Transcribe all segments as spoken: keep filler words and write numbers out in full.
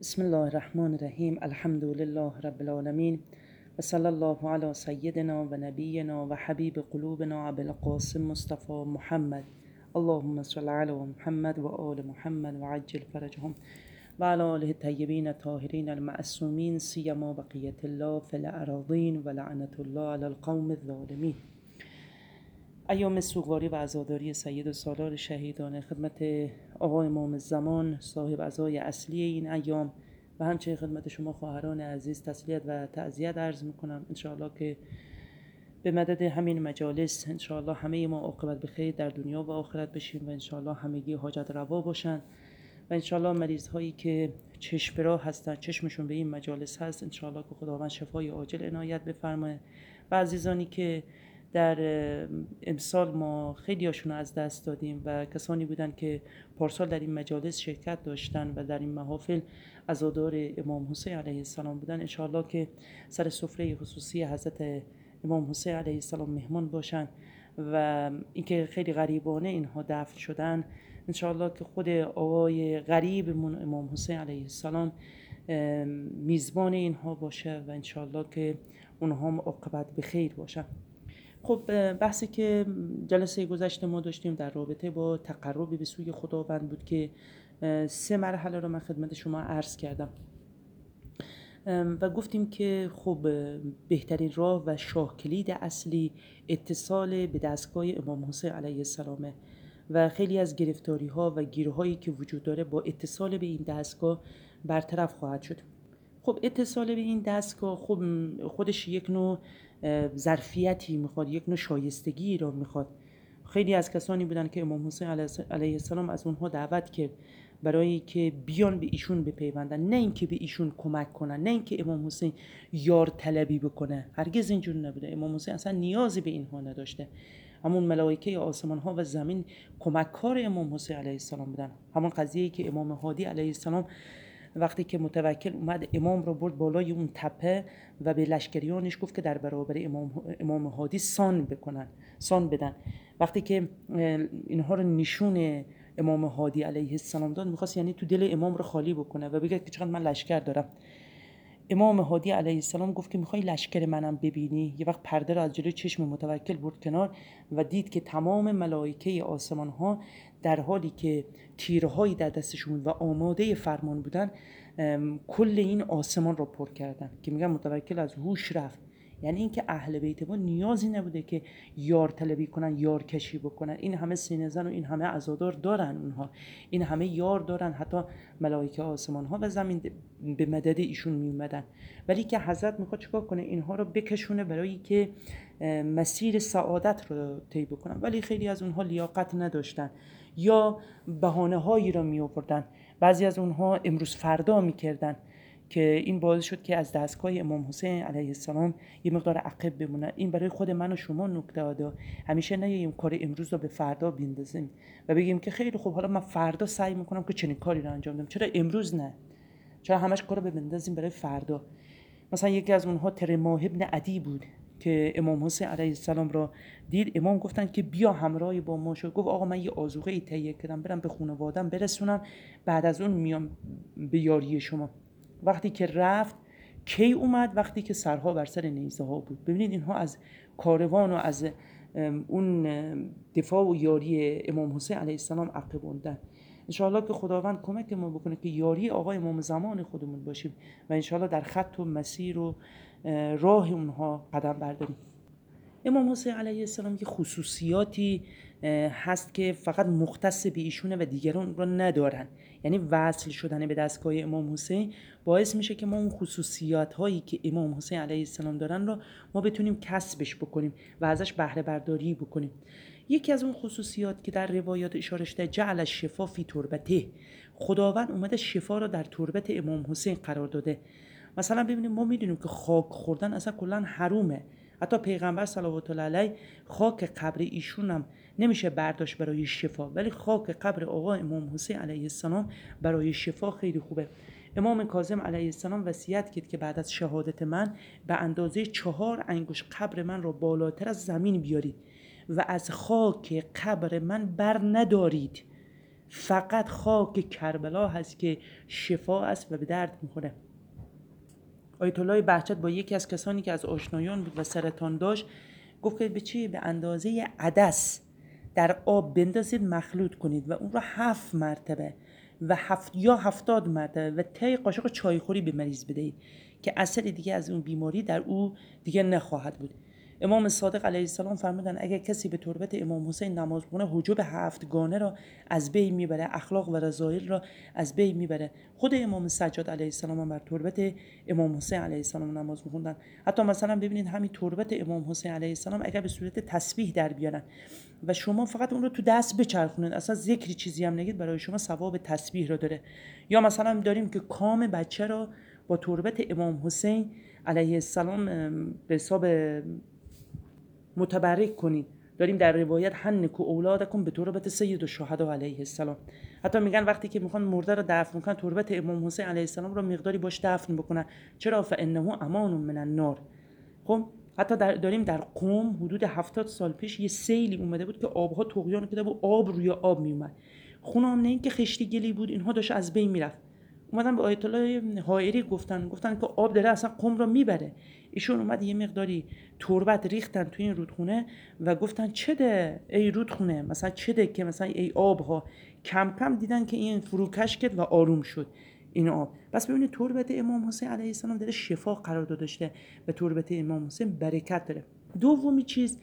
بسم الله الرحمن الرحیم. الحمد لله رب العالمین و صلی الله علی سیدنا و نبینا و حبیب قلوبنا ابوالقاسم مصطفی محمد. اللهم صل علی محمد و آل محمد و عجل فرجهم و علی آله الطیبین الطاهرین المعصومین سیما بقیة الله فی الاراضین و لعنة الله علی القوم الظالمین. ایام سوگواری و عزاداری سید و سالار شهیدان، خدمت آقا امام زمان صاحب عزای اصلی این ایام و همچنین خدمت شما خواهران عزیز تسلیت و تعزیت عرض میکنم. انشاءالله که به مدد همین مجالس انشاءالله همه ما عاقبت به خیر در دنیا و آخرت بشیم و انشاءالله همگی حاجت روا باشن و انشاءالله مریض هایی که چشم راه هستن، چشمشون به این مجالس هست، انشاءالله که خداوند شفای عاجل عنایت بفرمایه و عزیزانی که در امسال ما خیلی هاشون از دست دادیم و کسانی بودن که پارسال در این مجالس شرکت داشتن و در این محافل عزادار امام حسین علیه السلام بودن، انشاءالله که سر سفره خصوصی حضرت امام حسین علیه السلام مهمان باشن و اینکه خیلی غریبانه اینها دفن شدن، انشاءالله که خود آقای غریبمون امام حسین علیه السلام میزبان اینها باشه و انشاءالله که اونها هم عاقبت به خیر باشن. خب بحثی که جلسه گذشته ما داشتیم در رابطه با تقرب به سوی خداوند بود که سه مرحله رو من خدمت شما عرض کردم و گفتیم که خب بهترین راه و شاه کلید اصلی اتصال به دستگاه امام حسین علیه السلامه و خیلی از گرفتاری ها و گیرهایی که وجود داره با اتصال به این دستگاه برطرف خواهد شد. خب اتصال به این دستگاه خب خودش یک نوع ظرفیتی میخواد، یک نوع شایستگی را میخواد. خیلی از کسانی بودن که امام حسین علیه السلام از اونها دعوت کرد برای که بیان به ایشون بپیوندن، نه اینکه به ایشون کمک کنن، نه اینکه امام حسین یار طلبی بکنه، هرگز اینجور نبوده. امام حسین اصلا نیازی به اینها نداشته. همون ملائکه آسمان ها و زمین کمککار امام حسین علیه السلام بودن. همون قضیه‌ای که امام هادی علیه السلام وقتی که متوکل اومد امام رو برد بالای اون تپه و به لشکریانش گفت که در برابر امام امام هادی سان بکنن، سان بدن. وقتی که اینها رو نشون امام هادی علیه السلام داد، میخواست یعنی تو دل امام رو خالی بکنه و بگه که چقدر من لشکر دارم. امام هادی علیه السلام گفت که میخوای لشکر منم ببینی؟ یه وقت پرده رو از جلوی چشم متوکل برد کنار و دید که تمام ملائکه آسمان ها در حالی که تیرهایی در دستشون و آماده فرمان بودن کل این آسمان رو پر کردن، که میگن متوکل از هوش رفت. یعنی اینکه اهل بیت ما نیازی نبوده که یار طلبی کنن، یار کشی بکنن. این همه سینه زن و این همه عزادار دارن، اونها این همه یار دارن، حتی ملائکه آسمان ها و زمین به مدد ایشون می اومدن. ولی که حضرت میخواد چیکار کنه؟ اینها رو بکشونه برای که مسیر سعادت رو طی بکنن. ولی خیلی از اونها لیاقت نداشتن یا بهانه هایی را می آوردن. بعضی از اونها امروز فردا میکردن که این باعث شد که از دستگاه امام حسین علیه السلام یه مقدار عقب بمونن. این برای خود من و شما نکته عاده. همیشه نگیم کار امروز رو به فردا بندازیم و بگیم که خیلی خوب حالا من فردا سعی میکنم که چنین کاری رو انجام بدم. چرا امروز نه؟ چرا همش کارو بندازیم برای فردا؟ مثلا یکی از اونها ترماه ابن عدی بود که امام حسین علیه السلام را دید. امام گفتن که بیا همراهی با ما شو. گفت آقا من یه آذوقه ای تهیه کردم، برم به خانواده‌ام برسونم، بعد از اون میام به یاری شما. وقتی که رفت کی اومد؟ وقتی که سرها بر سر نیزه ها بود. ببینید اینها از کاروان و از اون دفاع و یاری امام حسین علیه السلام عقب موندن. انشاءالله که خداوند کمک ما بکنه که یاری آقا امام زمان خودمون باشیم و انشاءالله در خط و مسیر و راه اونها قدم برداریم. امام حسین علیه السلام یه خصوصیاتی هست که فقط مختص به ایشونه و دیگران رو ندارن. یعنی وصل شدن به دستگاه امام حسین باعث میشه که ما اون خصوصیات هایی که امام حسین علیه السلام دارن رو ما بتونیم کسبش بکنیم و ازش بهره برداری بکنیم. یکی از اون خصوصیات که در روایات اشاره شده، جعل الشفا فی تربته، خداوند اومده شفا رو در تربت امام حسین قرار داده. مثلا ببینیم ما میدونیم که خاک خوردن اصلا کلا حرومه. حتی پیغمبر صلوات الله علیه خاک قبر ایشون هم نمیشه برداشت برای شفا، ولی خاک قبر آقا امام حسین علیه السلام برای شفا خیلی خوبه. امام کاظم علیه السلام وصیت کرد که بعد از شهادت من به اندازه چهار انگشت قبر من را بالاتر از زمین بیارید و از خاک قبر من بر ندارید، فقط خاک کربلا هست که شفا است و به درد میخوره. آیت الله بهجت با یکی از کسانی که از آشنایان بود و سرطان داشت گفت که به چی؟ به اندازه عدس در آب بندازید مخلوط کنید و اون رو هفت مرتبه و هفت یا هفتاد مرتبه و ته قاشق چایخوری به مریض بدهید که اثر دیگه از اون بیماری در او دیگه نخواهد بود. امام صادق علیه السلام فرمودن اگر کسی به تربت امام حسین نماز بخونه حجب هفتگانه را از بین میبره، اخلاق و رذایل را از بین میبره. خود امام سجاد علیه السلام هم بر تربت امام حسین علیه السلام نماز میخوندن. حتی مثلا ببینید همین تربت امام حسین علیه السلام اگر به صورت تسبیح در بیارن و شما فقط اون رو تو دست بچرخونید، اصلا ذکری چیزی هم نگید، برای شما ثواب تسبیح رو داره. یا مثلا داریم که کام بچه را با تربت امام حسین علیه السلام به حساب متبرک کنید. داریم در روایت حنکوا اولادکم به تربت سید الشهدا علیه السلام. حتی میگن وقتی که میخوان مرده رو دفن کنن تربت امام حسین علیه السلام رو مقداری باش دفن بکنن. چرا؟ فانه امان من النار. خب حتی در داریم در قم حدود هفتاد سال پیش یه سیلی اومده بود که آبها طغیان کرده بود، آب روی آب میومد. خونه هم نه این که خشتی گلی بود، اینها داشت از بین میرفت. اومدن به آیت الله حائری گفتن گفتن که آب داره اصلا قم رو میبره. ایشون اومد یه مقداری تربت ریختن توی این رودخونه و گفتن چه ده ای رودخونه، مثلا چه ده که مثلا ای آبها. کم کم دیدن که این فروکش کرد و آروم شد این آب. پس ببینید تربت امام حسین علیه السلام داره شفا قرار داشته و تربت امام حسین برکت داره. دومی چیز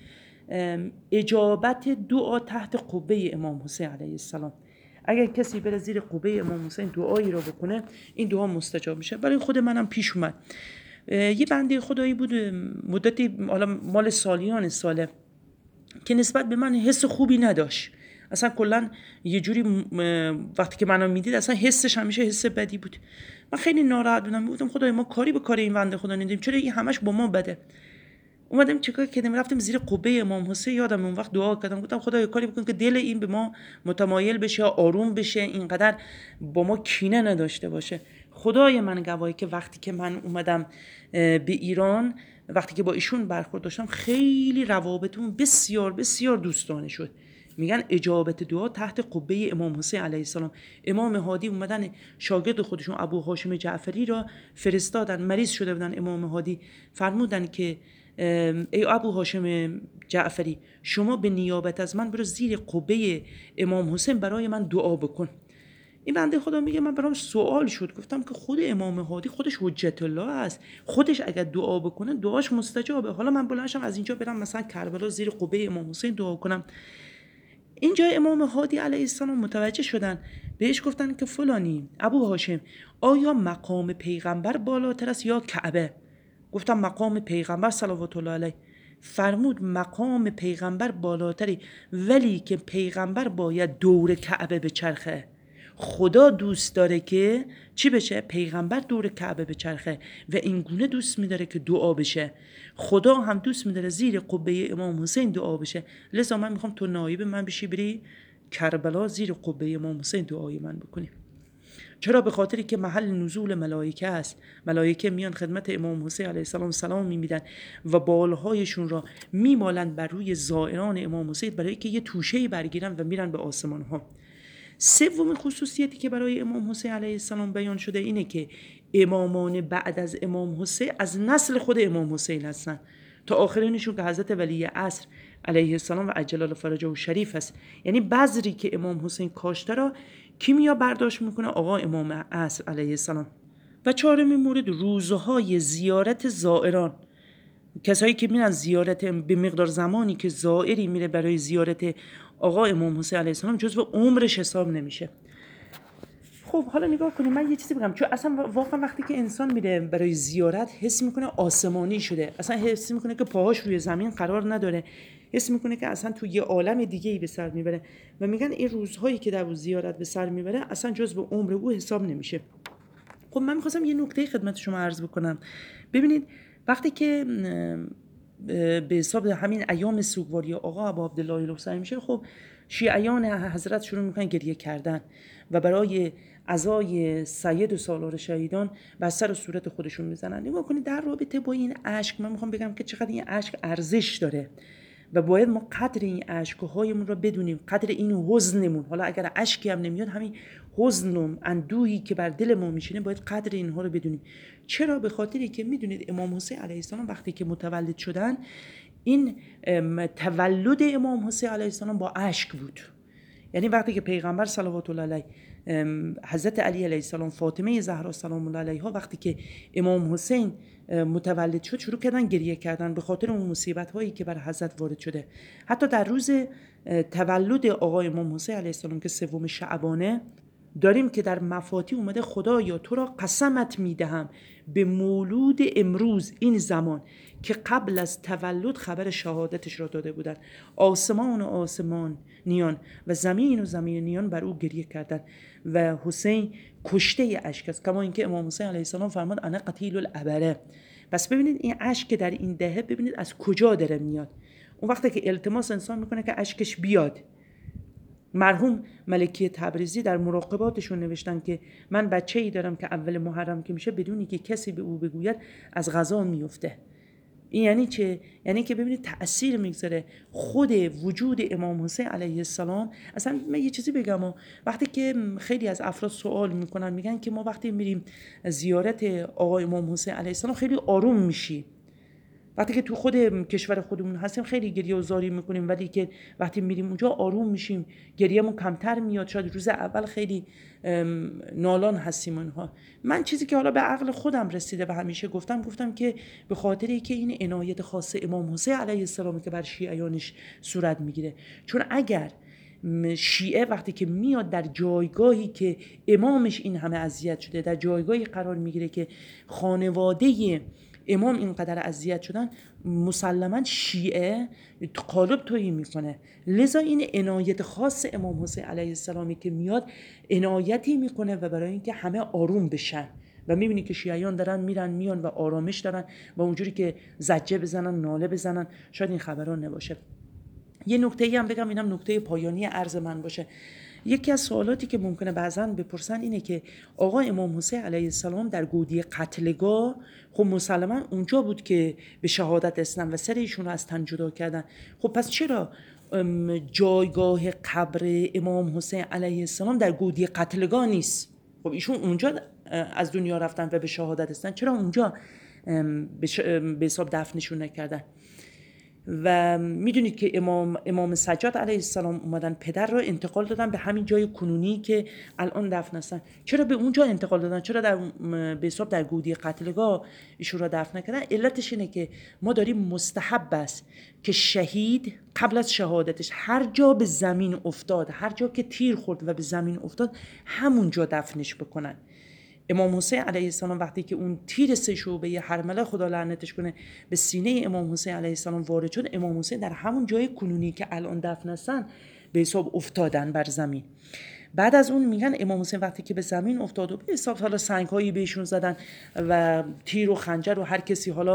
اجابت دعا تحت قبه امام حسین علیه السلام. اگر کسی بره زیر قبه امام حسین دعایی رو بکنه این دعا مستجاب میشه. برای خود منم پیش اومد یه بنده خدایی بود مدتی، حالا مال سالیان ساله، که نسبت به من حس خوبی نداشت. اصلا کلا یه جوری وقتی که منو میدید اصلا حسش همیشه حس بدی بود. من خیلی ناراحت بودم، گفتم خدای ما کاری به کار این بنده خدا ندیم، چرا این همش با ما بده؟ اومدم چیکار کردم؟ رفتم زیر قبه امام حسین، یادم اون وقت دعا کردم، گفتم خدای کاری بکن که دل این به ما متمایل بشه، آروم بشه، اینقدر با ما کینه نداشته باشه. خدای من گواهی که وقتی که من اومدم به ایران، وقتی که با ایشون برخورد داشتم، خیلی روابطمون بسیار بسیار دوستانه شد. میگن اجابت دعا تحت قبه امام حسین علیه السلام. امام هادی اومدن شاگرد خودشون ابو هاشم جعفری را فرستادن، مریض شده بودن. امام هادی فرمودن که ای ابو هاشم جعفری شما به نیابت از من برو زیر قبه امام حسین برای من دعا بکن. این بنده خدا میگه من برام سوال شد، گفتم که خود امام هادی خودش حجت الله است، خودش اگر دعا بکنه دعاش مستجابه، حالا من بلندشم از اینجا برم مثلا کربلا زیر قبه امام حسین دعا کنم؟ اینجا امام هادی علیه السلام متوجه شدن، بهش گفتن که فلانی ابو هاشم آیا مقام پیغمبر بالاتر است یا کعبه؟ گفتم مقام پیغمبر صلوات الله علیه. فرمود مقام پیغمبر بالاتری، ولی که پیغمبر باید دور کعبه بچرخه. خدا دوست داره که چی بشه؟ پیغمبر دور کعبه بچرخه و این گونه دوست می‌داره که دعا بشه. خدا هم دوست می‌داره زیر قبه امام حسین دعا بشه. لذا من میخوام تو نایب من بشی بری کربلا زیر قبه امام حسین دعای من بکنی. چرا؟ به خاطری که محل نزول ملائکه است. ملائکه میان خدمت امام حسین علیه السلام سلام میمیدن و بالهایشون را میمالن بر روی زائران امام حسین برای که یه توشه‌ای برگیرن و میرن به آسمان ها. سومین خصوصیتی که برای امام حسین علیه السلام بیان شده اینه که امامان بعد از امام حسین از نسل خود امام حسین هستن، تا آخرینشون که حضرت ولی عصر علیه السلام و عجل الله فرجه شریف است. یعنی بذری که امام حسین کاشته را کیمیا برداشت میکنه؟ آقا امام عصر علیه السلام. و چهارمین مورد روزهای زیارت زائران. کسایی که میرن زیارت، به مقدار زمانی که زائری میره برای زیارت آقا امام حسین علیه السلام جزو عمرش حساب نمیشه. خب حالا نگاه کنیم، من یه چیزی بگم، چون اصلا واقعا وقتی که انسان میره برای زیارت حس میکنه آسمانی شده، اصلا حس میکنه که پاهاش روی زمین قرار نداره، حس میکنه که اصلا تو یه عالم دیگه ای به سر میبره و میگن این روزهایی که در زیارت به سر میبره اصلا جزو عمر او حساب نمیشه. خب من میخواستم یه نکته خدمت شما عرض بکنم. ببینید وقتی که به حساب همین ایام سوگواری آقا ابو عبدالله الحسینی میشه، خب شیعیان حضرت شروع میکنن گریه کردن و برای عزای سید و سالار شهیدان بر سر و صورت خودشون میزنن. نگاه کنید در رابطه با این اشک من میخوام بگم که چقدر این اشک ارزش داره. و باید ما قدر این اشک‌هایمون رو بدونیم، قدر این حزنمون. حالا اگر اشکی هم نمیاد، همین حزن و اندوهی که بر دل ما میشینه باید قدر اینها رو بدونیم. چرا؟ به خاطری که میدونید امام حسین علیه السلام وقتی که متولد شدن، این تولد امام حسین علیه السلام با اشک بود. یعنی وقتی که پیغمبر صلوات الله علیه، حضرت علی علیه السلام، فاطمه زهرا سلام الله علیها، وقتی که امام حسین متولد شد شروع کردن گریه کردن به خاطر اون مصیبت هایی که بر حضرت وارد شده. حتی در روز تولد آقای امام حسین علیه السلام که سوم شعبانه داریم که در مفاتی اومده خدایا تو را قسمت میدهم به مولود امروز این زمان که قبل از تولد خبر شهادتش را داده بودند. آسمان و آسمان نیان و زمین و زمین نیان بر او گریه کردند و حسین کشته اشک است، کما اینکه امام حسین علیه السلام فرمود انا قتیل الابره. پس ببینید این اشک که در این دهه ببینید از کجا داره میاد. اون وقتی که التماس انسان میکنه که اشکش بیاد. مرحوم ملکی تبریزی در مراقباتشون نوشتن که من بچه‌ای دارم که اول محرم که میشه بدونی که کسی به او بگوید از غذا میفته. این یعنی چه؟ یعنی که ببینید تأثیر میگذاره خود وجود امام حسین علیه السلام. اصلا من یه چیزی بگم، وقتی که خیلی از افراد سوال میکنن میگن که ما وقتی میریم زیارت آقای امام حسین علیه السلام خیلی آروم میشی. وقتی که تو خود کشور خودمون هستیم خیلی گریه و زاری میکنیم، ولی که وقتی میریم اونجا آروم میشیم، گریه‌مون کمتر میاد. شاید روز اول خیلی نالان هستیم اونها. من چیزی که حالا به عقل خودم رسیده و همیشه گفتم گفتم که به خاطری که این عنایت خاص امام حسین علیه السلام که بر شیعیانش صورت میگیره. چون اگر شیعه وقتی که میاد در جایگاهی که امامش این همه اذیت شده، در جایگاهی قرار میگیره که خانواده امام اینقدر اذیت شدن، مسلماً شیعه قالب تویی میکنه. لذا این عنایت خاص امام حسین علیه السلامی که میاد عنایتی میکنه و برای اینکه همه آروم بشن و میبینی که شیعیان دارن میرن میان و آرامش دارن و اونجوری که زجه بزنن ناله بزنن شاید این خبران نباشه. یه نکته‌ای هم بگم، اینم نکته پایانی عرض من باشه. یکی از سوالاتی که ممکنه بعضاً بپرسن اینه که آقا امام حسین علیه السلام در گودی قتلگاه، خب مسلماً اونجا بود که به شهادت رسیدن و سر ایشون رو از تن جدا کردن. خب پس چرا جایگاه قبر امام حسین علیه السلام در گودی قتلگاه نیست؟ خب ایشون اونجا از دنیا رفتن و به شهادت رسیدن، چرا اونجا به حساب دفنشون نکردن؟ و میدونید که امام امام سجاد علیه السلام اومدن پدر رو انتقال دادن به همین جای کنونی که الان دفن هستن. چرا به اونجا انتقال دادن؟ چرا در به حساب در گودی قتلگاه ایشون رو دفن نکردن؟ علتش اینه که ما داریم مستحب است که شهید قبل از شهادتش هر جا به زمین افتاد، هر جا که تیر خورد و به زمین افتاد همون جا دفنش بکنن. امام حسین علیه السلام وقتی که اون تیر سه شعبه هرمله خدا لعنتش کنه به سینه امام حسین علیه السلام وارد شد، امام حسین در همون جای کنونی که الان دفن هستن به حساب افتادن بر زمین. بعد از اون میگن امام حسین وقتی که به زمین افتاد و به حساب حالا سنگ‌هایی بهشون زدن و تیر و خنجر و هر کسی حالا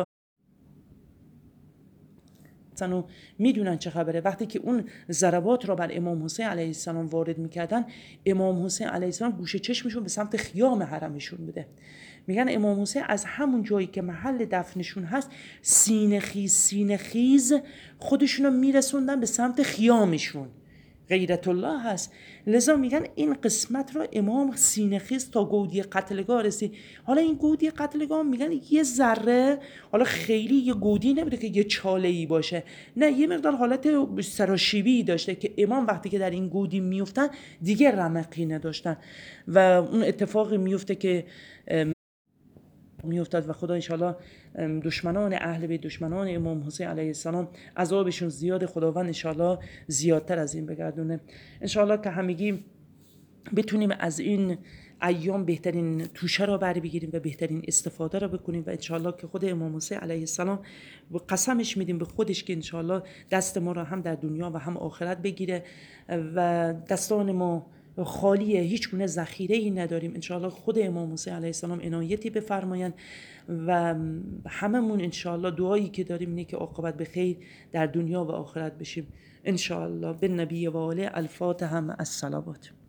و میدونن چه خبره، وقتی که اون ضربات را بر امام حسین علیه السلام وارد میکردن، امام حسین علیه السلام گوشه چشمشون به سمت خیام حرمشون بوده. میگن امام حسین از همون جایی که محل دفنشون هست سینه خیز سینه خیز خودشون رو میرسوندن به سمت خیامشون. غیرت الله هست. لذا میگن این قسمت رو امام سینه خیز تا گودی قتلگاه رسید. حالا این گودی قتلگاه میگن یه ذره، حالا خیلی یه گودی نبوده که یه چاله‌ای باشه، نه یه مقدار حالت سراشیبی داشته که امام وقتی که در این گودی میفتن دیگه رمقی نداشتن و اون اتفاقی میفته که میافتاد و خدا انشالله دشمنان اهل بیت، دشمنان امام حسین علیه السلام عذابشون زیاد، خداوند انشالله زیادتر از این بگردونه. انشالله که همگی بتونیم از این ایام بهترین توشه را بر بگیریم و بهترین استفاده را بکنیم و انشالله که خود امام حسین علیه السلام قسمش میدیم به خودش که انشالله دست ما را هم در دنیا و هم آخرت بگیره و دستان ما خالیه، هیچ گونه ذخیره ای نداریم. انشاءالله خود امام حسین علیه السلام عنایتی بفرمایند و هممون انشاءالله دعایی که داریم اینه که عاقبت به خیر در دنیا و آخرت بشیم انشاءالله. بالنبی و آله. الفاتحه مع الصلوات.